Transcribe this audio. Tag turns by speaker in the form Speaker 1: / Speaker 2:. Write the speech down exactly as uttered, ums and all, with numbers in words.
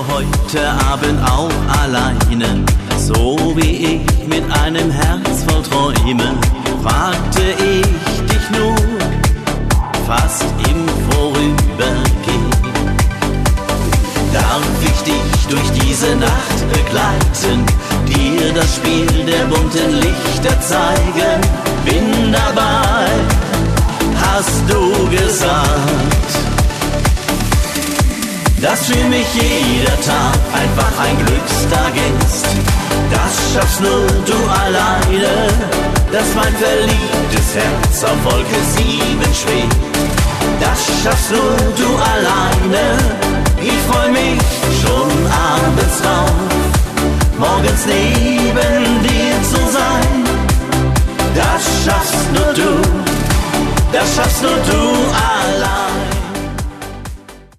Speaker 1: heute Abend auch alleine, so wie ich mit einem Herz voll Träume, fragte ich dich nur, fast im Vorübergehen. Darf ich dich durch diese Nacht begleiten, dir das Spiel der bunten Lichter zeigen? Bin dabei, hast du gesagt. Dass für mich jeder Tag einfach ein Glückstag ist, das schaffst nur du alleine, dass mein verliebtes Herz auf Wolke sieben schwebt. Das schaffst nur du alleine,